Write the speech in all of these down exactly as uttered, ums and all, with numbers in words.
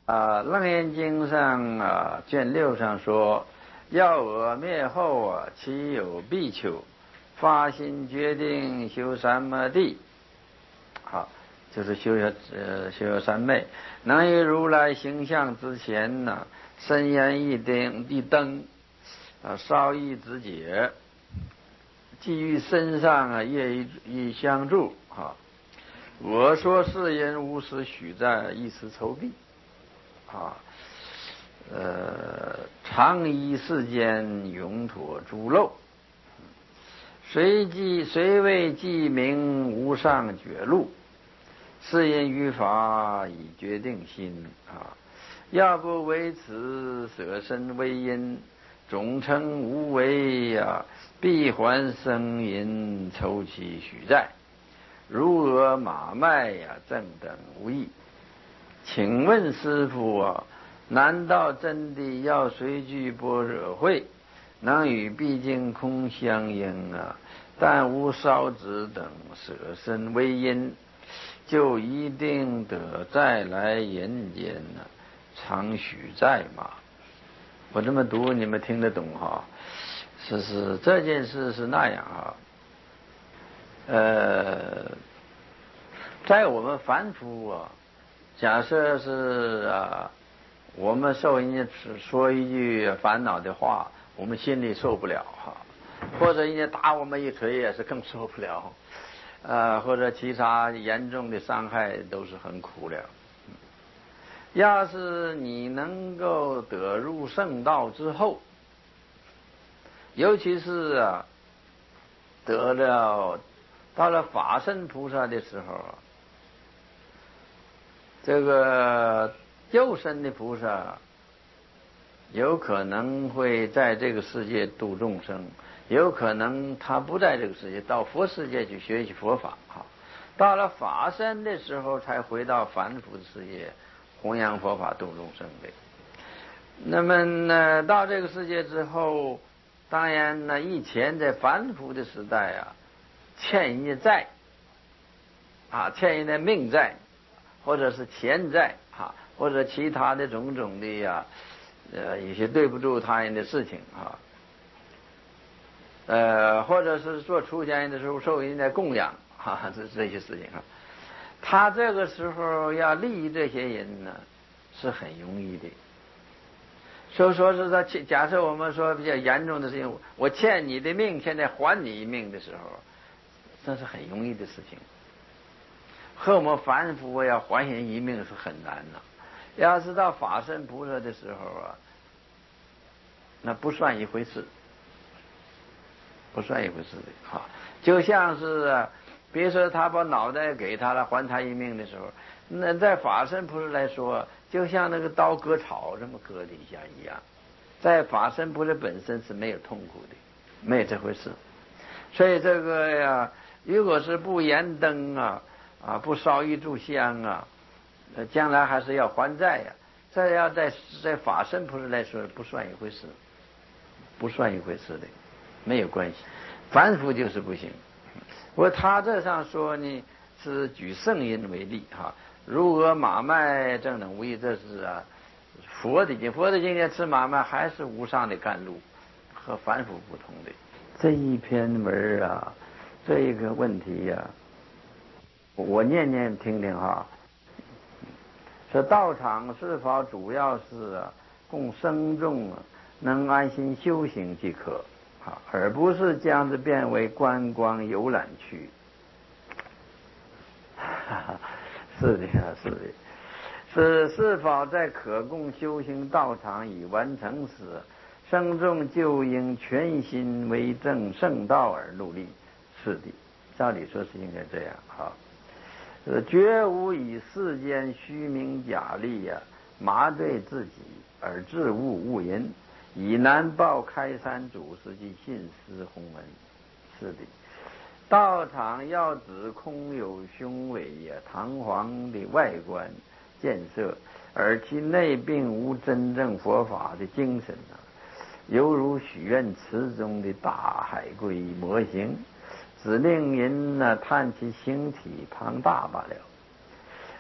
啊，《楞严经》上啊，卷六上说：“要我灭后啊，其有必求，发心决定修三摩地。”好，就是修呃修三昧，能于如来形象之前呢，深烟一灯一灯，啊，烧一指解，基于身上啊，业一一相助啊。我说是因无时许在，一时筹避。啊，呃，常依世间永脱诸漏，随即虽未记名无上觉路，是因于法已决定心啊。要不为此舍身为因，总称无为呀、啊，必还生因抽其许在，如鹅马麦呀、啊，正等无异。请问师父啊，难道真的要随具般若慧，能与毕竟空相应啊？但无烧纸等舍身为因，就一定得再来人间呢、啊？常许在吗？我这么读，你们听得懂哈？是是，这件事是那样啊。呃，在我们凡夫啊。假设是啊，我们受人家说一句烦恼的话，我们心里受不了哈；或者人家打我们一锤，也是更受不了。呃，或者其他严重的伤害都是很苦了。要是你能够得入圣道之后，尤其是啊，得了到了法身菩萨的时候。这个幼身的菩萨有可能会在这个世界度众生，有可能他不在这个世界，到佛世界去学习佛法哈。到了法身的时候，才回到凡夫的世界，弘扬佛法度众生的。那么呢，到这个世界之后，当然呢，以前在凡夫的时代啊，欠人家债啊，欠人家命债。或者是钱债啊，或者其他的种种的呀、啊，呃，有些对不住他人的事情啊，呃，或者是做出家人的时候受人家供养啊，这这些事情啊，他这个时候要利益这些人呢，是很容易的。所以说是说，假设我们说比较严重的事情，我欠你的命，现在还你一命的时候，这是很容易的事情。和我们凡夫要还人一命是很难的，要是到法身菩萨的时候啊，那不算一回事，不算一回事的哈。就像是啊，比如说他把脑袋给他了，还他一命的时候，那在法身菩萨来说，就像那个刀割草这么割的一下一样，在法身菩萨本身是没有痛苦的，没有这回事。所以这个呀，如果是不燃灯啊。啊，不烧一炷香啊，呃，将来还是要还债呀、啊。这要在在法身菩萨来说不算一回事，不算一回事的，没有关系。凡夫就是不行。不过他这上说呢，是举圣人为例哈，如鹅马麦正等无异，这是啊佛的经，佛的经验吃马麦还是无上的甘露，和凡夫不同的。这一篇文啊，这一个问题呀、啊。我念念听听哈，这道场是否主要是啊供僧众啊能安心修行即可啊，而不是将之变为观光游览区。是的，是的，是是否在可供修行道场已完成时，僧众就应全心为正圣道而努力？是的，照理说是应该这样哈。是绝无以世间虚名假利呀、啊，麻醉自己而自误误人，以难报开山祖师及信师弘文。是的，道场要指空有雄伟呀、堂皇的外观建设，而其内并无真正佛法的精神啊，犹如许愿池中的大海龟模型。只令人呢叹其形体庞大罢了。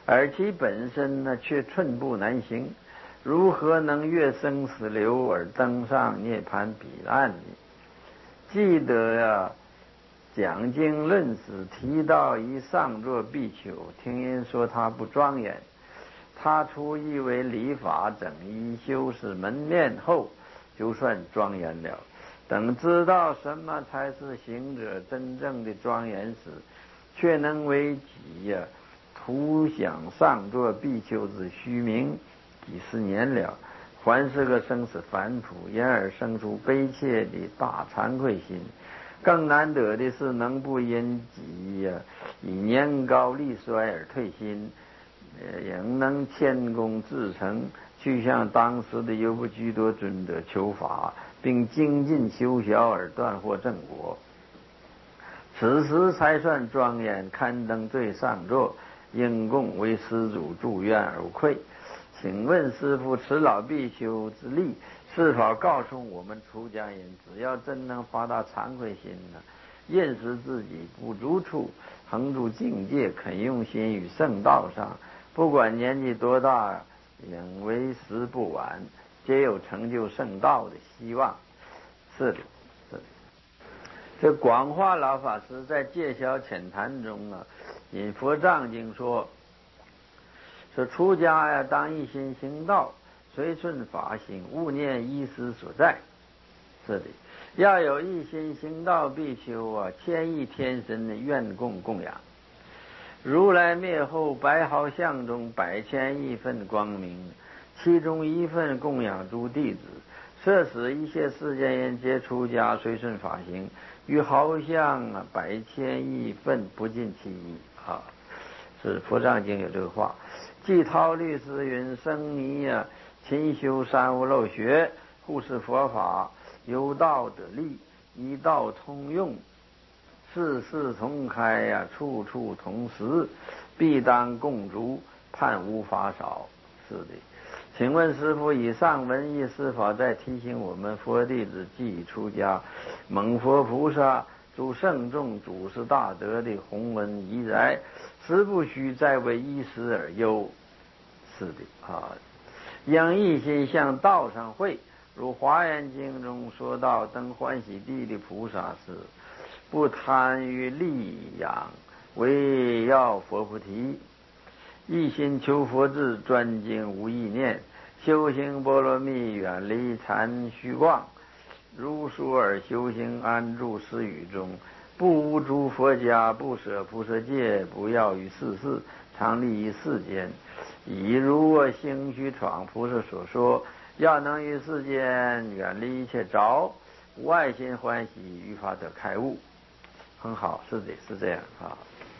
而其本身呢却寸步难行，如何能越生死流而登上涅槃彼岸呢？记得呀，讲经论史提到一上座比丘，听人说他不庄严，他初以为礼法整衣修饰门面后，就算庄严了。等知道什么才是行者真正的庄严时，却能为己呀、啊、图想上座比丘之虚名几十年了，还是个生死凡夫，因而生出悲切的大惭愧心。更难得的是，能不因己呀、啊、以年高力衰而退心，呃，仍能谦恭至诚，去向当时的优婆居多尊者求法，并精进修学而断获正果。此时才算庄严，刊登最上座，应供为施主祝愿而无愧。请问师父，此老比丘之力是否告诉我们出家人，只要真能发大惭愧心呢，认识自己不足处，恒住境界，肯用心于圣道上，不管年纪多大，仍为时不晚，皆有成就圣道的希望。是的，是的。这广化老法师在《戒消浅谈》中啊，引佛藏经说。说出家呀，当一心行道，随顺法行，勿念依师所在。是的，要有一心行道比丘啊，千亿天神的愿供供养。如来灭后，白毫相中百千亿份光明，其中一份供养诸弟子，摄使一切世间人皆出家，随顺法行，与毫相啊百千亿份不尽其一啊。是佛藏经有这个话。季涛律师云：僧尼呀、啊，勤修三无漏学，护持佛法，由道得利，依道通用，事事同开呀、啊，处处同时，必当共足，盼无法少。是的，请问师父，以上文义是否在提醒我们佛弟子既出家，蒙佛菩萨诸圣众祖师大德的宏文遗载，实不须再为一时而忧。是的啊，应一心向道上会。如华严经中说到，登欢喜地的菩萨是不贪于利养，唯要佛菩提，一心求佛智，专精无意念，修行波罗蜜，远离禅虚妄，如数而修行，安住私语中，不无诸佛家，不舍菩萨戒，不要于世事，常立于世间。以如我兴虚闯菩萨所说，要能于世间远离一切着，无爱心欢喜，于法得开悟。很好，是的，是这样啊。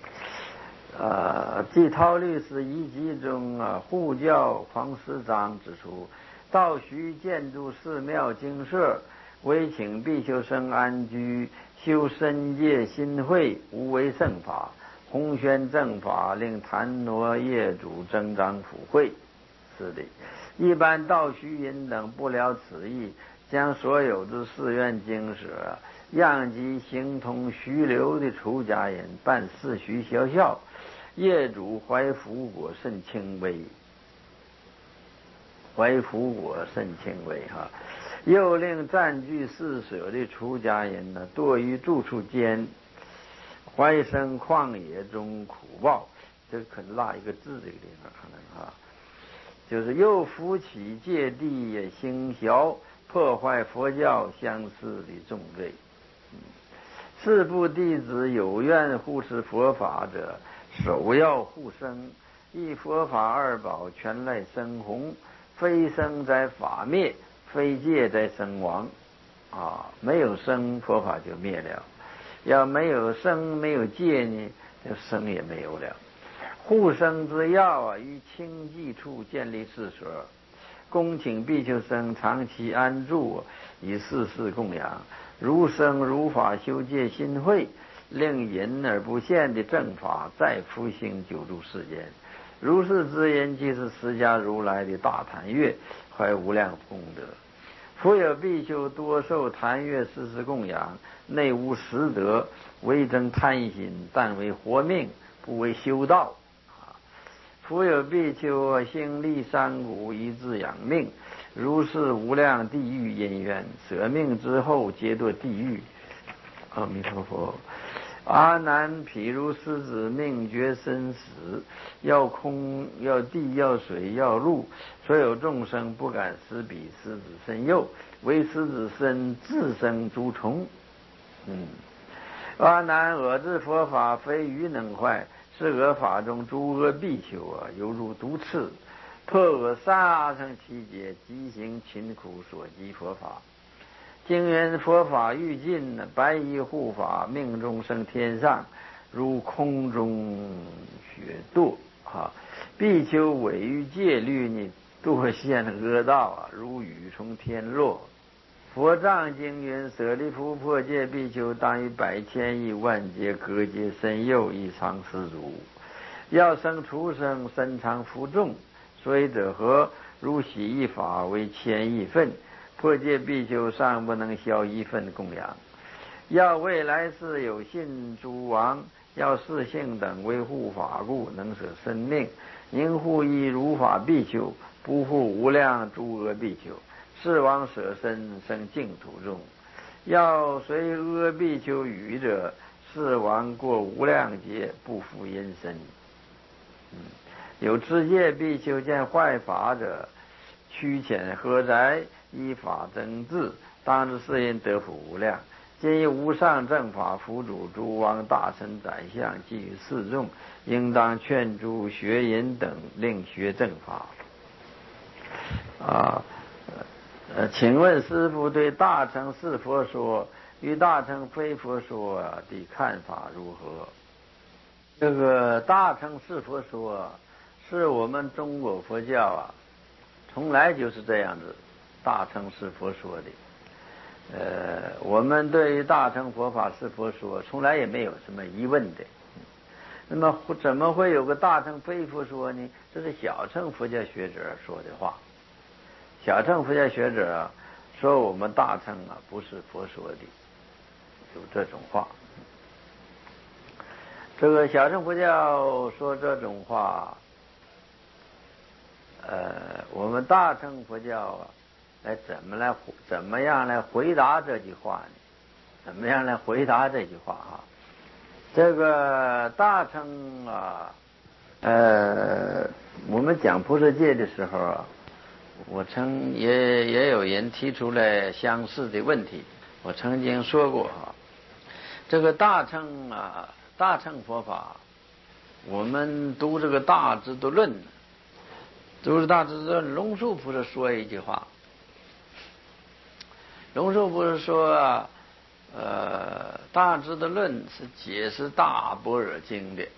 呃，季涛律师遗集中啊，护教黄师章指出，道须建筑寺庙精舍，为请比丘生安居，修深戒心慧，无为圣法，弘宣正法，令檀挪业主增长福慧。是的，一般道须引等不了此意，将所有之寺院精舍，让其形同虚流的出家人办世虚小校，业主怀福果甚轻微，怀福果甚轻微哈。又令占据寺舍的出家人呢，多于住处间，怀生旷野中苦报。这可能落一个字这个地方可能啊，就是又扶起戒地也兴淆，破坏佛教相似的重罪。嗯，四部弟子有愿护持佛法者，首要护生，一佛法二宝全赖生弘，非生在法灭，非戒在生亡。啊，没有生佛法就灭了，要没有生没有戒呢，这生也没有了。护生之要啊，于清寂处建立寺所，恭请比丘僧长期安住，以世事供养，如生如法修戒心慧，令隐而不现的正法再复兴久住世间。如是之人，即是释迦如来的大坛月，怀无量功德。复有比丘多受坛月世事供养，内无实德，唯争贪心，但为活命，不为修道。 夫有必丘兴利三谷以自养命，如是无量地狱因缘，舍命之后皆堕地狱。阿弥陀佛。阿难，譬如狮子命绝生死，要空要地要水要路，所有众生不敢思彼狮子身幼，为狮子身自生诸虫。嗯，阿难，尔之佛法非愚能坏，是恶法中诸恶必求啊，犹如毒刺，破恶三阿僧祇劫，即行勤苦所及佛法。经云佛法欲尽，白衣护法，命中生天上，如空中雪堕啊！必求违于戒律，你堕陷恶道啊，如雨从天落。佛藏经云：舍利弗，破戒必求，当于百千亿万劫隔劫身幼，以常施主。要生畜生，身常负重，所以者何？如洗衣法为千亿份。破戒必求，尚不能消一份供养。要未来世有信诸王，要世性等为护法故，能舍生命。宁护以如法必求，不护无量诸恶必求。是王舍身生净土中。要随恶必求语者，是王过无量劫，不复因身。嗯，有持戒必求，见坏法者，趋浅何哉？依法增智，当知是因得福无量。今以无上正法辅主诸王大臣宰相，给予示众，应当劝诸学淫等，令学正法。啊，呃，请问师父对大乘是佛说与大乘非佛说的看法如何？这个大乘是佛说，是我们中国佛教啊，从来就是这样子。大乘是佛说的，呃，我们对于大乘佛法是佛说，从来也没有什么疑问的。那么怎么会有个大乘非佛说呢？这是小乘佛教学者说的话。小乘佛教学者说我们大乘啊不是佛说的，有这种话。这个小乘佛教说这种话，呃，我们大乘佛教啊。来怎么来怎么样来回答这句话呢？怎么样来回答这句话啊？这个大乘啊，呃，我们讲菩萨戒的时候啊，我曾也也有人提出来相似的问题。我曾经说过哈，这个大乘啊，大乘佛法，我们读这个《大智度论》，读《大智度论》，龙树菩萨说一句话。龙树不是说啊，呃，大智的论是解释大般若经的，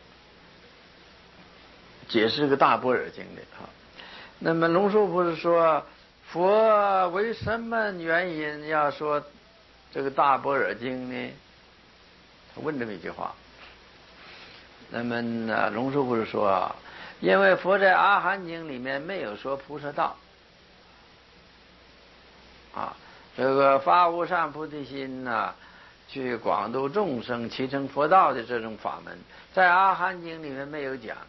解释个大般若经的哈。那么龙树不是说，佛为什么原因要说这个大般若经呢？他问这么一句话。那么呢，龙树不是说啊，因为佛在阿含经里面没有说菩萨道啊。这个发无上菩提心呐、啊，去广度众生、启成佛道的这种法门，在阿含经里面没有讲。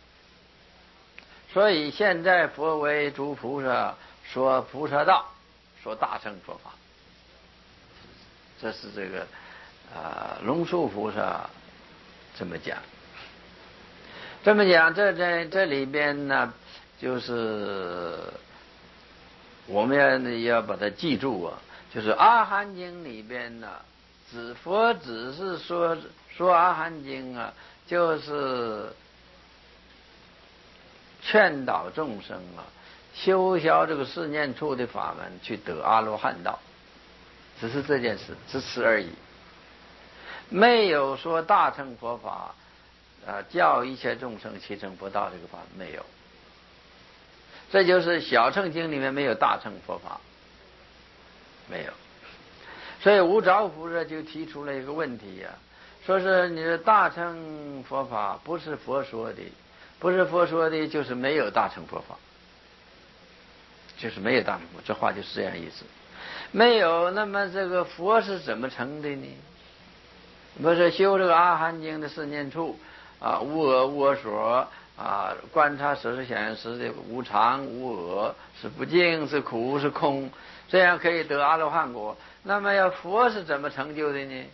所以现在佛为诸菩萨说菩萨道，说大乘佛法，这是这个啊、呃、龙树菩萨这么讲。这么讲，这在这里边呢，就是我们要要把它记住啊，就是阿含经里边呢，只佛只是说说阿含经啊，就是劝导众生啊，修销这个四念处的法门，去得阿罗汉道，只是这件事，只此而已，没有说大乘佛法啊，教一切众生启成佛道这个法没有。这就是小乘经里面没有大乘佛法，没有。所以无着菩萨就提出了一个问题呀、啊，说是你的大乘佛法不是佛说的，不是佛说的，就是没有大乘佛法，就是没有大乘佛，这话就是这样意思。没有，那么这个佛是怎么成的呢？不是修这个阿含经的四念处啊，无我无我所啊，观察实实相应是的无常无我，是不净是苦是空，这样可以得阿罗汉果。那么要佛是怎么成就的呢？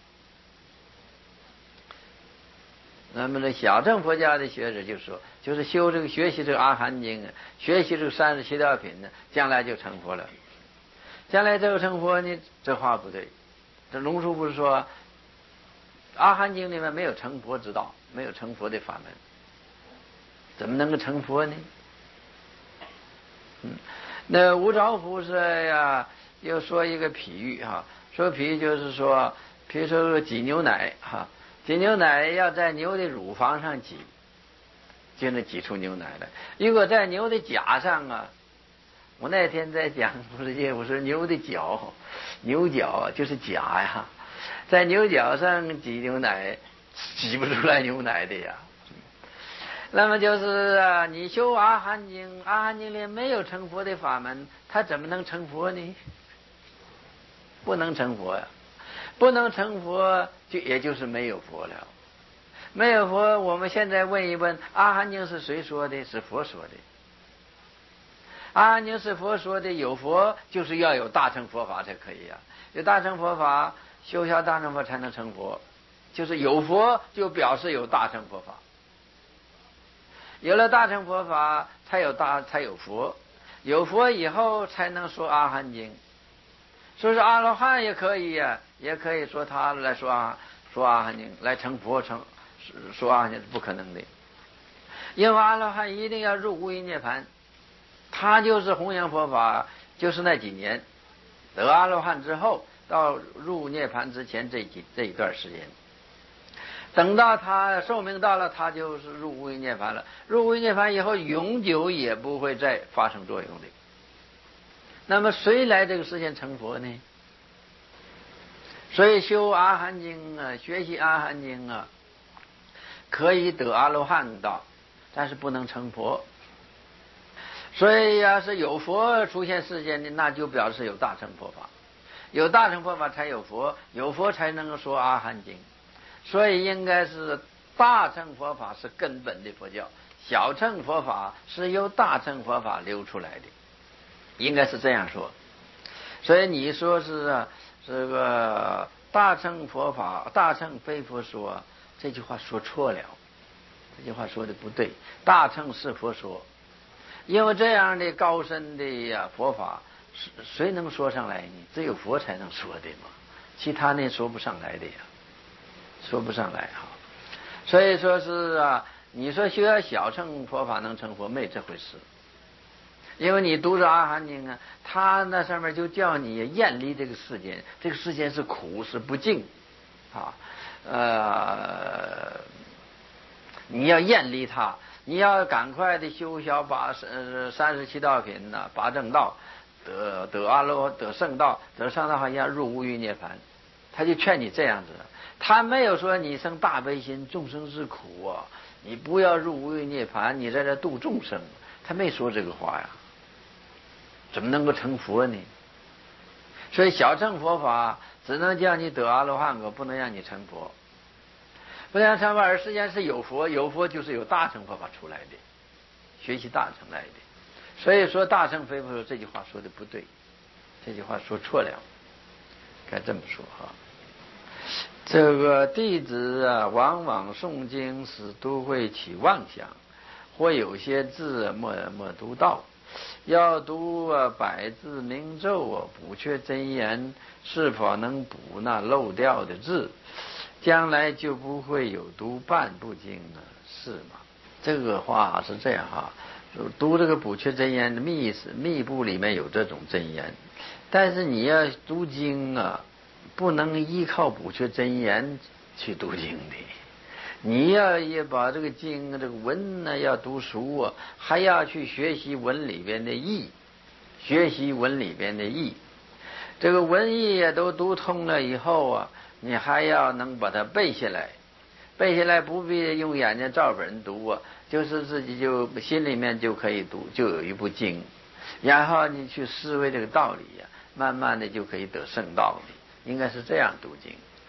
那么呢，小乘佛教的学者就说，就是修这个学习这个阿含经，学习这个三十七道品呢，将来就成佛了。将来这个成佛呢，这话不对。这龙树不是说，阿含经里面没有成佛之道，没有成佛的法门，怎么能够成佛呢？嗯，那无着佛说呀，又说一个譬喻哈，说譬喻就是说，比如说挤牛奶哈。挤牛奶要在牛的乳房上挤，就能挤出牛奶来。如果在牛的甲上啊，我那天在讲不是这，我说牛的角，牛角就是甲呀，在牛角上挤牛奶，挤不出来牛奶的呀。那么就是啊，你修阿含经，阿含经里没有成佛的法门，他怎么能成佛呢？不能成佛呀。不能成佛，就也就是没有佛了。没有佛，我们现在问一问，阿含经是谁说的？是佛说的。阿含经是佛说的，有佛就是要有大乘佛法才可以啊。有大乘佛法，修下大乘佛才能成佛。就是有佛就表示有大乘佛法，有了大乘佛法才有大才有佛，有佛以后才能说阿含经。说是阿罗汉也可以呀、啊，也可以说他来说啊，说阿含经来成佛成，说阿含经是不可能的，因为阿罗汉一定要入无余涅盘，他就是弘扬佛法，就是那几年，得阿罗汉之后到入涅盘之前这几这一段时间，等到他寿命到了，他就是入无余涅盘了。入无余涅盘以后，永久也不会再发生作用的。那么谁来这个世间成佛呢？所以修阿含经啊，学习阿含经啊，可以得阿罗汉道，但是不能成佛。所以要是有佛出现世间的，那就表示有大乘佛法，有大乘佛法才有佛，有佛才能够说阿含经。所以应该是大乘佛法是根本的佛教，小乘佛法是由大乘佛法流出来的。应该是这样说，所以你说是啊，这个大乘佛法，大乘非佛说，这句话说错了，这句话说的不对。大乘是佛说，因为这样的高深的呀佛法，谁能说上来呢？只有佛才能说的嘛，其他呢说不上来的呀，说不上来哈。所以说是啊，你说修小乘佛法能成佛，没这回事。因为你读着阿含经啊，他那上面就叫你厌离这个世间，这个世间是苦是不净啊，呃，你要厌离它，你要赶快的修小把呃三十七道品呐、啊，八正道，得得阿罗得圣道，得圣道好像入无余涅盘，他就劝你这样子，他没有说你生大悲心，众生是苦啊，你不要入无余涅盘，你在这度众生，他没说这个话呀。怎么能够成佛呢？所以小乘佛法只能叫你得阿罗汉果，不能让你成佛。不能成佛，而实际上是有佛，有佛就是有大乘佛法出来的，学习大乘来的。所以说大乘非佛这句话说的不对，这句话说错了，该这么说哈。这个弟子啊，往往诵经时都会起妄想，或有些字没没读到。要读啊百字明咒啊，补缺真言，是否能补那漏掉的字？将来就不会有读半部经了，是吗？这个话是这样哈，读这个补缺真言的密密部里面有这种真言，但是你要读经啊，不能依靠补缺真言去读经的。你要也把这个经这个文呢要读熟啊，还要去学习文里边的义，学习文里边的义，这个文义也都读通了以后啊，你还要能把它背下来，背下来不必用眼睛照本读啊，就是自己就心里面就可以读，就有一部经，然后你去思维这个道理呀、啊，慢慢的就可以得圣道理，应该是这样读经。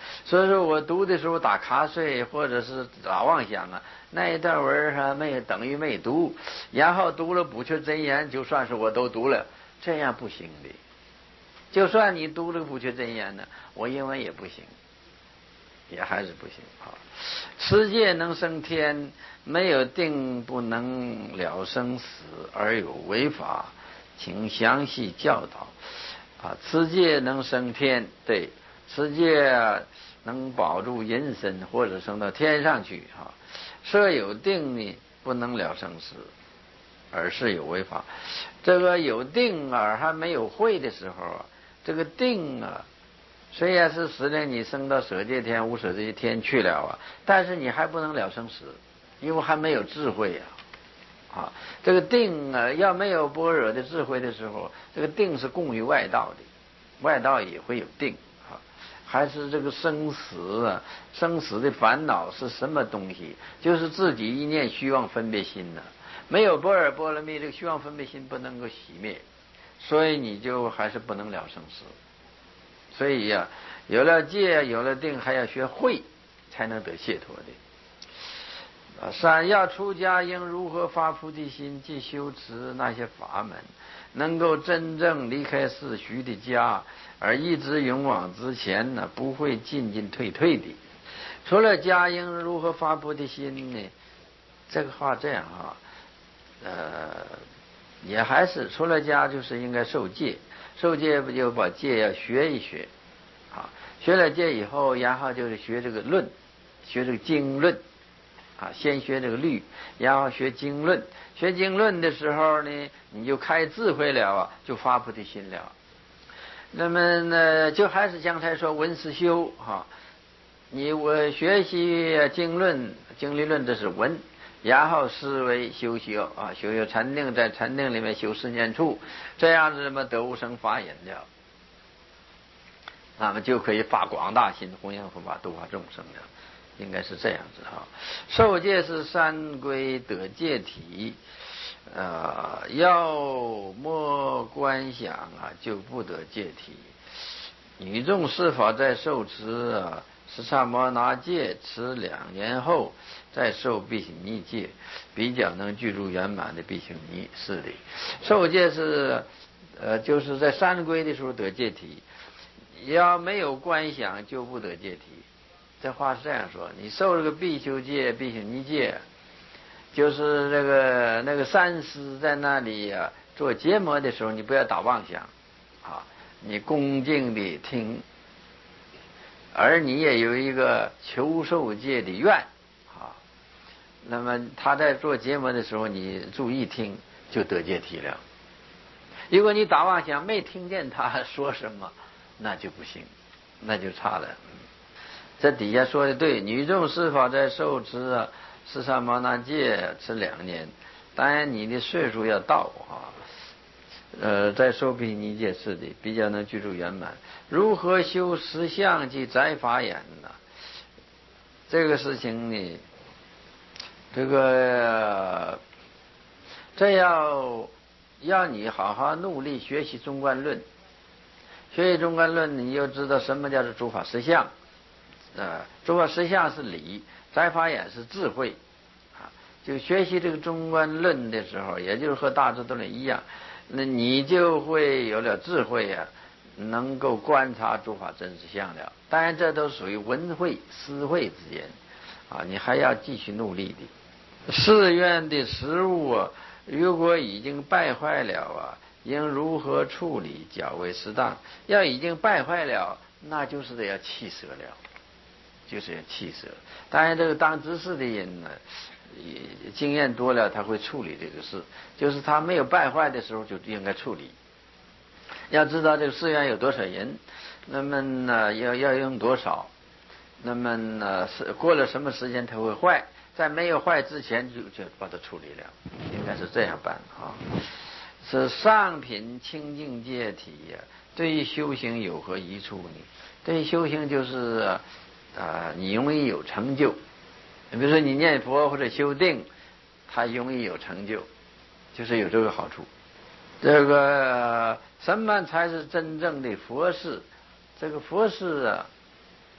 所以说我读的时候打瞌睡或者是打妄想啊，那一段文还没等于没读，然后读了补缺真言，就算是我都读了，这样不行的。就算你读了补缺真言呢，我认为也不行，也还是不行啊。持戒能升天，没有定不能了生死，而有违法，请详细教导啊。持戒能升天，对，持戒能保住人身或者升到天上去啊。设有定呢，不能了生死，而是有违法。这个有定而还没有会的时候啊，这个定啊，虽然是使令你升到舍界天、无舍界天去了啊，但是你还不能了生死，因为还没有智慧呀、啊。啊，这个定啊，要没有般若的智慧的时候，这个定是供于外道的，外道也会有定啊。还是这个生死啊，生死的烦恼是什么东西？就是自己一念虚妄分别心呢、啊，没有般若波罗蜜，这个虚妄分别心不能够熄灭，所以你就还是不能了生死。所以呀、啊，有了戒，有了定，还要学会，才能得解脱的。三要出家应如何发菩提心，即修持那些法门，能够真正离开世俗的家，而一直勇往直前呢，不会进进退退的。除了家应如何发菩提心呢？这个话这样啊，呃，也还是除了家就是应该受戒，受戒不就把戒要学一学，啊，学了戒以后，然后就是学这个论，学这个经论。啊，先学这个律，然后学经论。学经论的时候呢，你就开智慧了啊，就发菩提心了。那么呢，就还是刚才说闻思修哈，你我学习经论、经理论这是闻，然后思维修修啊，修修禅定，在禅定里面修十念处，这样子嘛得无生法忍了，那么就可以发广大心，弘扬佛法，度化众生了。应该是这样子哈，受戒是三归得戒体，呃，要莫观想啊，就不得戒体。女众是否在受持啊十刹摩那戒持两年后，再受毗行尼戒，比较能具足圆满的毗行尼是的。受戒是呃，就是在三归的时候得戒体，要没有观想就不得戒体。这话是这样说，你受这个必修戒、必行尼戒，就是那个那个三师在那里啊做结魔的时候，你不要打妄想啊，你恭敬地听，而你也有一个求受戒的愿啊。那么他在做结魔的时候，你注意听，就得戒体了。如果你打妄想没听见他说什么，那就不行，那就差了。这底下说的对，女众是否在受持啊十刹摩那戒持两年，当然你的岁数要到啊，呃，在受毗行尼戒是的，比较能具足圆满。如何修十相及载法眼呢？这个事情呢，这个这要要你好好努力学习中观论，学习中观论，你就知道什么叫做诸法实相。呃，诸法实相是理，载法眼是智慧，啊，就学习这个中观论的时候，也就是和大智度论一样，那你就会有了智慧呀、啊，能够观察诸法真实相了。当然，这都属于文慧、思慧之间，啊，你还要继续努力的。寺院的食物啊，如果已经败坏了啊，应如何处理较为适当？要已经败坏了，那就是得要弃舍了。就是要弃舍。当然，这个当知识的人呢，经验多了，他会处理这个事。就是他没有败坏的时候，就应该处理。要知道这个寺院有多少人，那么呢，要要用多少，那么呢，是过了什么时间它会坏，在没有坏之前就就把它处理了，应该是这样办啊。是上品清净戒体呀，对于修行有何益处呢？对于修行就是啊，你容易有成就。比如说你念佛或者修定，它容易有成就，就是有这个好处。这个什么才是真正的佛事？这个佛事啊，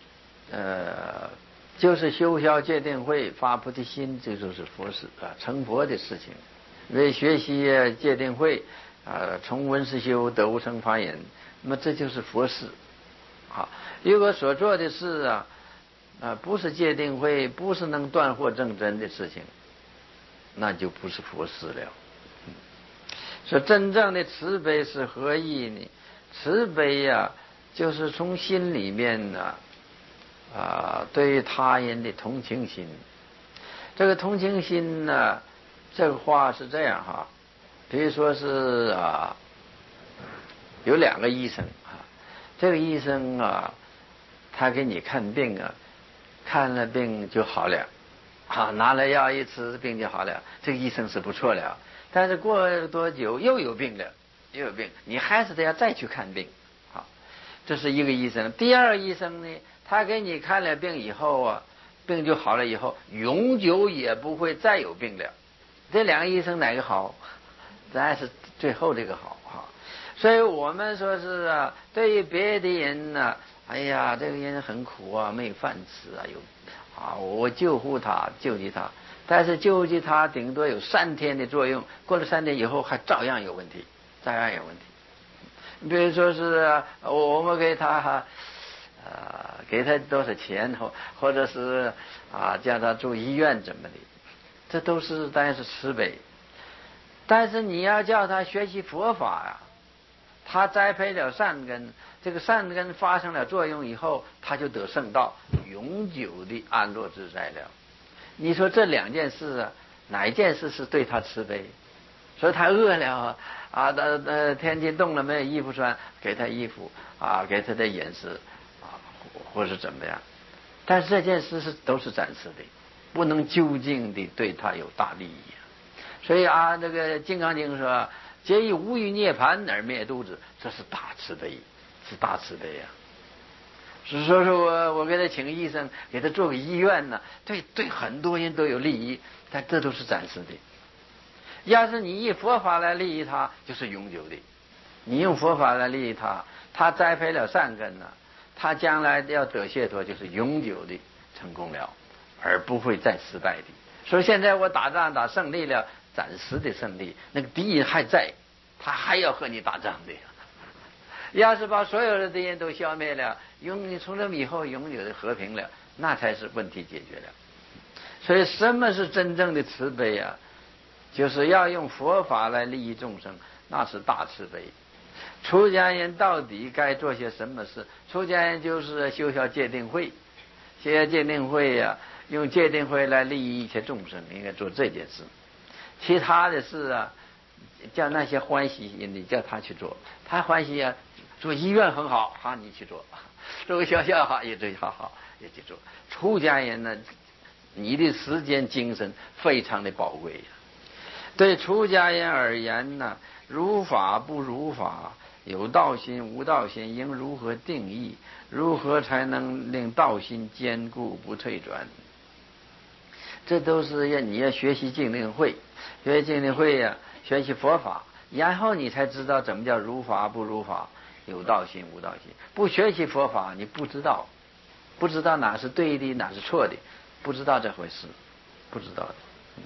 呃，就是修消戒定慧发菩提心，这就是佛事啊，成佛的事情。为学习戒定慧啊，从闻思修得无生法忍，那么这就是佛事啊。如果所做的事啊啊不是戒定慧，不是能断惑正真的事情，那就不是佛事了。说真正的慈悲是何意呢？慈悲呀、啊，就是从心里面呢啊，对于他人的同情心。这个同情心呢，这个话是这样哈，比如说是啊，有两个医生啊，这个医生啊，他给你看病啊，看了病就好了，啊，拿了药一吃，病就好了，这个医生是不错了。但是过多久又有病了，又有病，你还是得要再去看病，啊，这是一个医生。第二个医生呢，他给你看了病以后啊，病就好了以后，永久也不会再有病了。这两个医生哪个好？当然是最后这个好哈。所以我们说是啊，对于别的人呢、啊，哎呀，这个人很苦啊，没有饭吃啊，有啊，我救护他，救济他。但是救济他顶多有三天的作用，过了三天以后还照样有问题，照样有问题。你比如说是我们给他呃给他多少钱，或或者是啊叫他住医院怎么的，这都是当然是慈悲。但是你要叫他学习佛法呀、啊，他栽培了善根，这个善根发生了作用以后，他就得圣道，永久的安乐自在了。你说这两件事啊，哪一件事是对他慈悲？所以他饿了啊，呃呃，天气冻了没有衣服穿，给他衣服啊，给他的饮食啊，或是怎么样？但是这件事是都是暂时的，不能究竟的对他有大利益。所以啊，这个《金刚经》说：“皆以无欲涅盘而灭度之”，这是大慈悲，是大慈悲呀、啊。是说是我我给他请个医生，给他做个医院呢，对对，很多人都有利益，但这都是暂时的。要是你以佛法来利益他，就是永久的。你用佛法来利益他，他栽培了善根呢，他将来要得解脱，就是永久的成功了，而不会再失败的。所以现在我打仗打胜利了，暂时的胜利，那个敌人还在，他还要和你打仗的。要是把所有的敌人都消灭了，永从这以后永久的和平了，那才是问题解决了。所以什么是真正的慈悲啊？就是要用佛法来利益众生，那是大慈悲。出家人到底该做些什么事？出家人就是修学戒定慧，修学戒定慧呀、啊，用戒定慧来利益一切众生，应该做这件事。其他的事啊，叫那些欢喜心的叫他去做，他欢喜啊，做医院很好，哈，你去做；做个学校哈，也最好好也去做。出家人呢，你的时间精神非常的宝贵呀。对出家人而言呢，如法不如法，有道心无道心，应如何定义？如何才能令道心坚固不退转？这都是要你要学习净定慧，学习净定慧呀、啊，学习佛法，然后你才知道怎么叫如法不如法，有道心无道心。不学习佛法，你不知道，不知道哪是对的，哪是错的，不知道这回事，不知道的。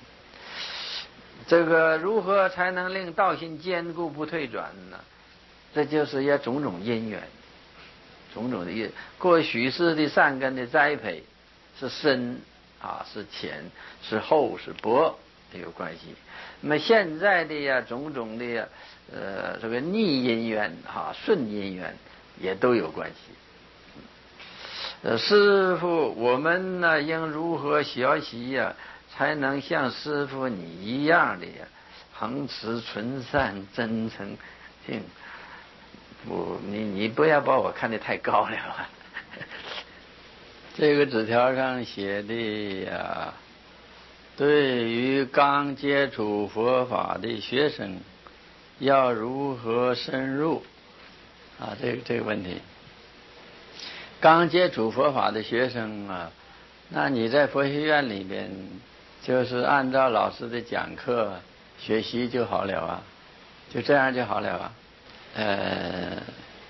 这个如何才能令道心坚固不退转呢？这就是要种种因缘，种种的因，过许世的善根的栽培，是深啊，是浅，是厚，是薄都有关系。那么现在的呀，种种的呀，呃，这个逆因缘啊，顺因缘也都有关系。呃，师父，我们呢应如何学习呀？才能像师父你一样的呀，恒持纯善真诚性。不，你你不要把我看得太高了啊。这个纸条上写的呀，对于刚接触佛法的学生，要如何深入啊？这个这个问题，刚接触佛法的学生啊，那你在佛学院里边。就是按照老师的讲课学习就好了啊，就这样就好了啊。呃，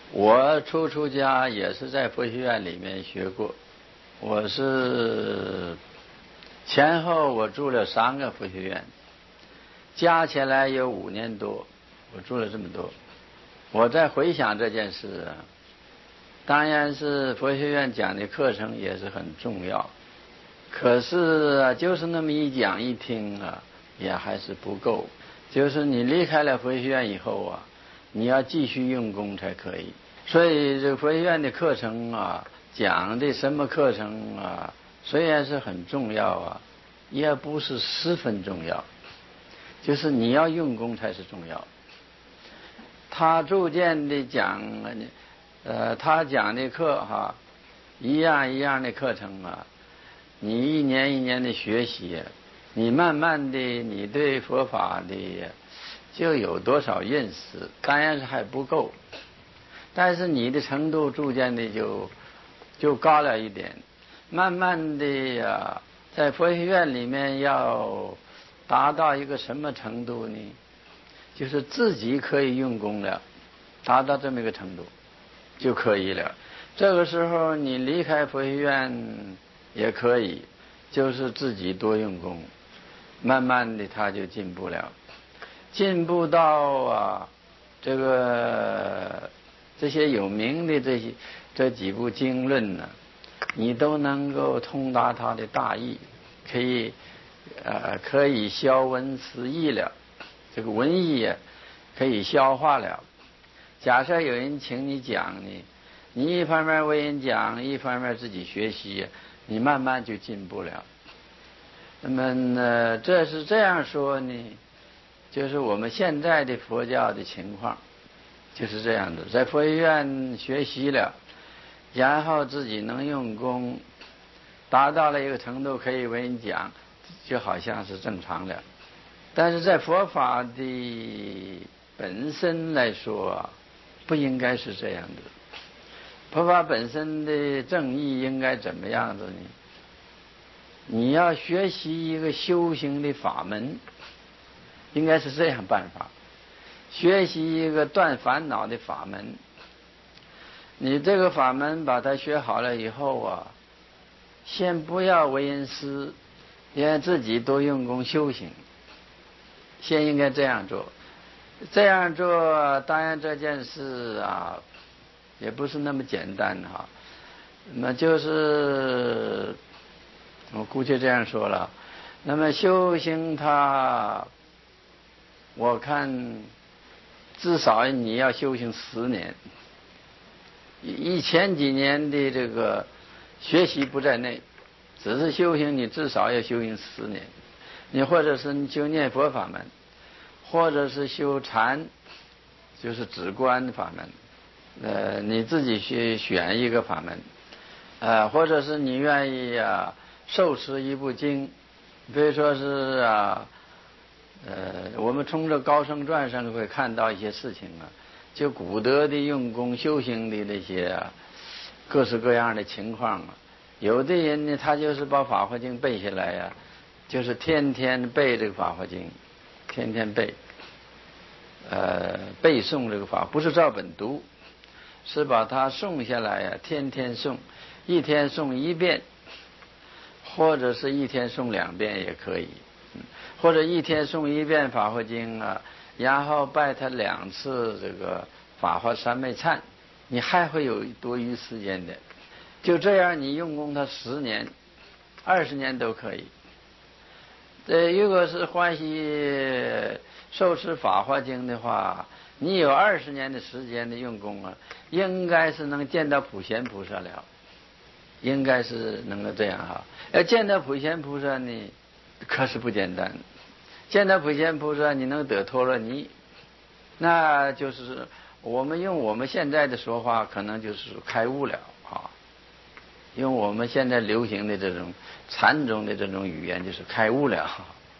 我初出家也是在佛学院里面学过，我是前后我住了三个佛学院，加起来有五年多，我住了这么多。我在回想这件事啊，当然是佛学院讲的课程也是很重要，可是啊，就是那么一讲一听啊，也还是不够。就是你离开了佛学院以后啊，你要继续用功才可以。所以这个佛学院的课程啊，讲的什么课程啊，虽然是很重要啊，也不是十分重要。就是你要用功才是重要。他逐渐的讲，呃，他讲的课哈，一样一样的课程啊，你一年一年的学习，你慢慢的你对佛法的就有多少认识，当然是还不够，但是你的程度逐渐的就就高了一点，慢慢的呀，在佛学院里面要达到一个什么程度呢？就是自己可以用功了，达到这么一个程度就可以了。这个时候你离开佛学院也可以，就是自己多用功，慢慢的他就进步了，进步到啊这个这些有名的这些这几部经论呢，你都能够通达他的大意，可以呃可以消文思义了。这个文艺啊，可以消化了。假设有人请你讲呢，你一方面为人讲，一方面自己学习，你慢慢就进步了。那么呢，这是这样说呢，就是我们现在的佛教的情况就是这样的，在佛学院学习了，然后自己能用功，达到了一个程度可以为人讲，就好像是正常的。但是在佛法的本身来说啊，不应该是这样的。佛法本身的正义应该怎么样子呢？你要学习一个修行的法门，应该是这样办法。学习一个断烦恼的法门，你这个法门把它学好了以后啊，先不要为人师，也自己多用功修行。先应该这样做，这样做当然这件事啊，也不是那么简单哈。那么就是我姑且这样说了，那么修行它，我看至少你要修行十年，以前几年的这个学习不在内，只是修行，你至少要修行十年。你或者是修念佛法门，或者是修禅，就是止观法门，呃，你自己去选一个法门，呃，或者是你愿意啊受持一部经，比如说是啊，呃，我们从这高僧传上会看到一些事情啊，就古德的用功修行的那些啊，各式各样的情况啊，有的人呢，他就是把法华经背下来呀、啊。就是天天背这个法华经，天天背，呃，背诵这个法，不是照本读，是把它诵下来呀、啊，天天诵，一天诵一遍，或者是一天诵两遍也可以，或者一天诵一遍法华经啊，然后拜他两次这个法华三昧忏，你还会有多余时间的，就这样你用功它十年、二十年都可以。呃，如果是欢喜受持法华经的话，你有二十年的时间的用功啊，应该是能见到普贤菩萨了，应该是能够这样哈。要见到普贤菩萨呢，可是不简单。见到普贤菩萨，你能得陀罗尼，那就是我们用我们现在的说话，可能就是开悟了啊。用我们现在流行的这种禅宗的这种语言，就是开悟了。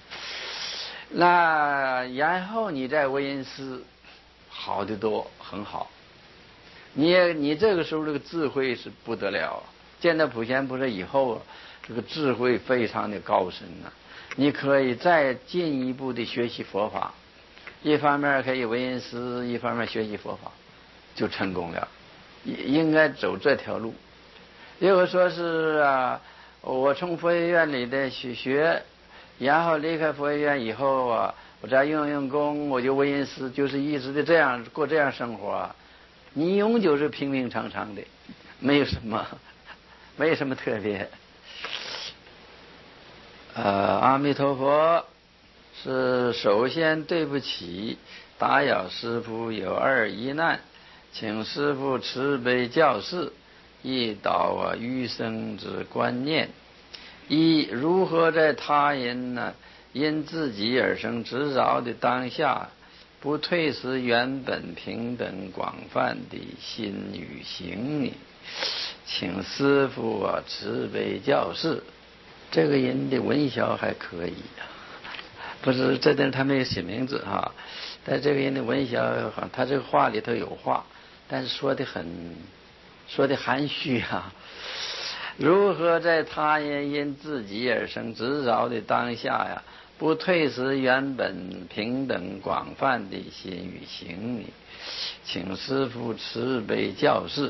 那然后你再为人师，好得多，很好。你你这个时候这个智慧是不得了，见到普贤菩萨以后，这个智慧非常的高深呐、啊。你可以再进一步的学习佛法，一方面可以为人师，一方面学习佛法，就成功了。 应该走这条路。如果说是啊，我从佛学院里的学学，然后离开佛学院以后啊，我再用用功，我就为人师，就是一直的这样过这样生活啊，你永久是平平常常的，没有什么，没有什么特别。呃，阿弥陀佛是首先对不起，打扰师父有二一难，请师父慈悲教示，一导啊余生之观念。一，如何在他人呢因自己而生执着的当下，不退失原本平等广泛的心与行呢？请师父啊慈悲教示。这个人的文小还可以啊，不是这等他没有写名字哈，但这个人的文小，他这个话里头有话，但是说的很，说的含蓄啊。如何在他人因自己而生执着的当下呀，不退失原本平等广泛的心与行呢？请师父慈悲教示。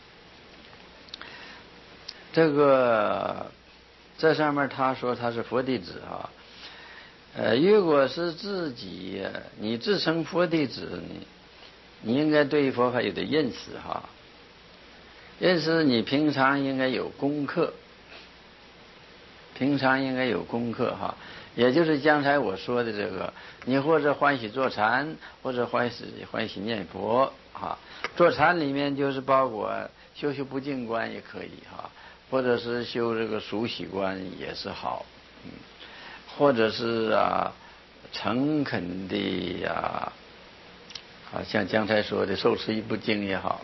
这个这上面他说他是佛弟子啊，呃，如果是自己你自称佛弟子呢，你应该对佛法有点认识哈。认识你平常应该有功课，平常应该有功课哈，也就是刚才我说的这个，你或者欢喜坐禅，或者欢喜欢喜念佛哈。坐禅里面就是包括修修不净观也可以哈，或者是修这个熟悉观也是好，嗯，或者是啊诚恳的呀，啊像刚才说的受持一部经也好。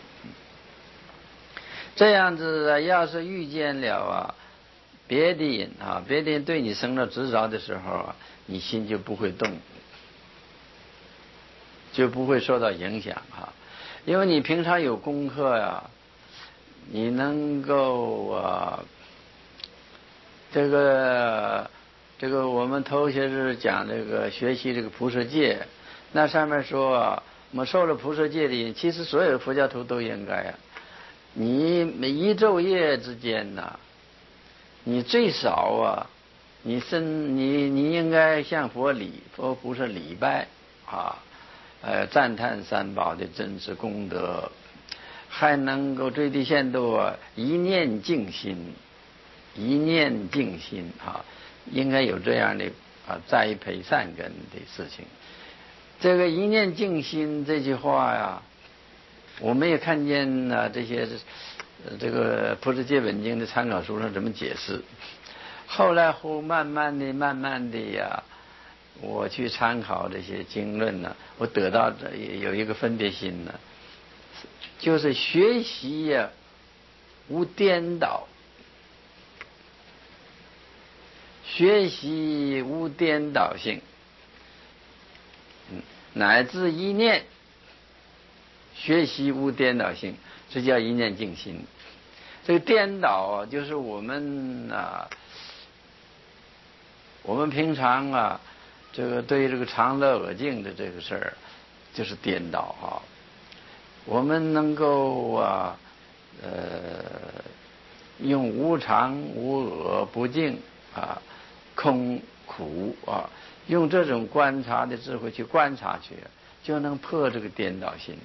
这样子啊，要是遇见了啊别的人啊，别的人对你生了执着的时候啊，你心就不会动，就不会受到影响啊。因为你平常有功课呀、啊，你能够啊，这个这个我们头些日讲这个学习这个菩萨戒，那上面说啊，我们受了菩萨戒的人，其实所有佛教徒都应该啊。你每一昼夜之间呐，你最少啊，你身你你应该向佛礼佛菩萨礼拜啊，呃赞叹三宝的真实功德，还能够最低限度啊一念静心，一念静心啊，应该有这样的啊栽培善根的事情。这个一念静心这句话呀，我们也看见呢、啊、这些呃这个菩萨戒本经的参考书上怎么解释。后来后慢慢的慢慢的呀，我去参考这些经论呢，我得到的有一个分别心呢，就是学习呀无颠倒，学习无颠倒性，嗯，乃至一念学习无颠倒性，这叫一念静心。这个颠倒啊，就是我们啊，我们平常啊，这个对这个常乐我净的这个事儿，就是颠倒啊。我们能够啊，呃，用无常、无我、不净啊、空、苦啊，用这种观察的智慧去观察去，就能破这个颠倒心。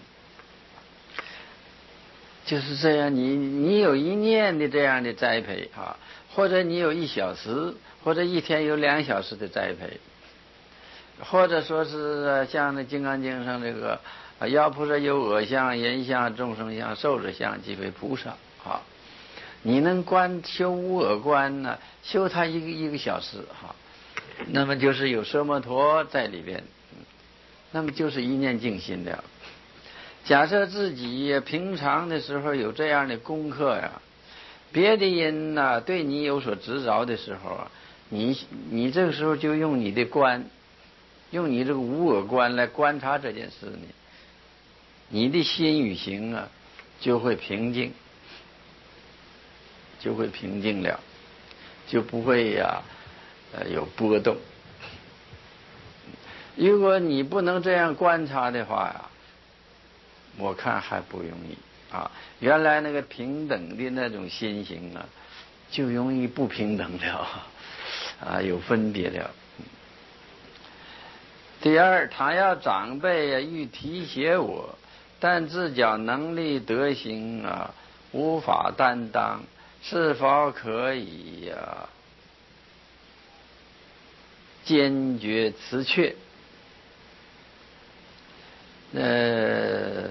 就是这样，你你有一念的这样的栽培啊，或者你有一小时，或者一天有两小时的栽培，或者说是像那《金刚经》上这个啊，要菩萨有我相、人相、众生相、寿者相，即为菩萨啊。你能观修无我观呢，修它一个一个小时哈，那么就是有奢摩陀在里边，那么就是一念静心的。假设自己平常的时候有这样的功课呀，别的人呢、啊、对你有所执着的时候啊，你你这个时候就用你的观，用你这个无我观来观察这件事呢，你的心与行啊就会平静，就会平静了，就不会呀、啊、呃有波动。如果你不能这样观察的话呀，我看还不容易啊，原来那个平等的那种心行啊，就容易不平等了啊，有分别了。第二，他要长辈啊欲提携我，但自觉能力德行啊无法担当，是否可以呀、啊、坚决辞却？呃，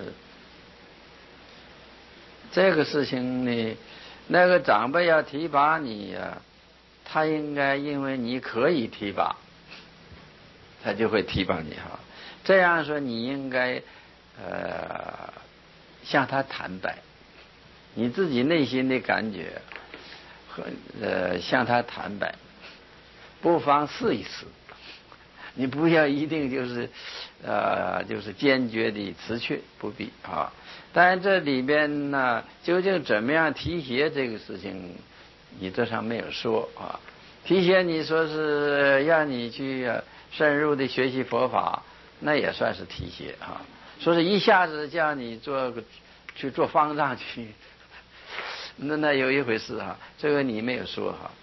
这个事情呢，那个长辈要提拔你呀、啊，他应该因为你可以提拔，他就会提拔你哈。这样说，你应该呃向他坦白，你自己内心的感觉和呃向他坦白，不妨试一试。你不要一定就是呃就是坚决的辞去，不必啊。但这里边呢，究竟怎么样提携这个事情，你这上没有说啊。提携你说是让你去、啊、深入的学习佛法，那也算是提携啊。说是一下子叫你做个去做方丈去，那那有一回事哈、啊，这个你没有说哈、啊，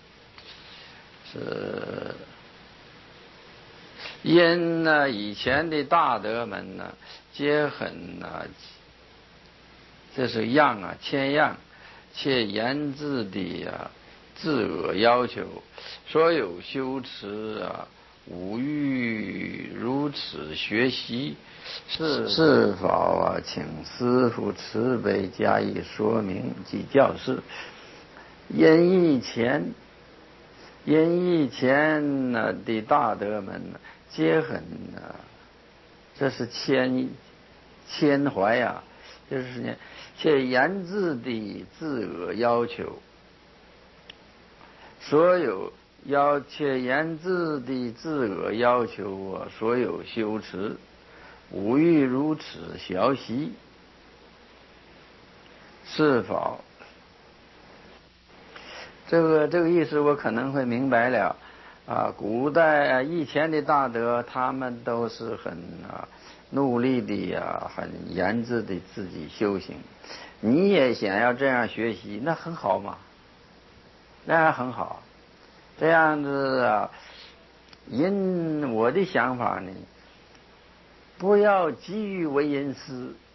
是。因呢，以前的大德们呢，皆很啊，这是样啊，谦让，且严自的啊，自我要求，所有修持啊，无欲如此学习，是是否啊，请师父慈悲加以说明及教示。因以前，因以前呢的大德们呢，皆很啊，这是谦谦怀呀、啊，就是呢，且严自的自我要求，所有要且严自的自我要求啊，所有修持，无欲如此学习，是否？这个这个意思我可能会明白了啊。古代啊以前的大德，他们都是很啊努力的呀，很严制的自己修行。你也想要这样学习，那很好嘛，那样很好。这样子啊，因我的想法呢，不要急于为人师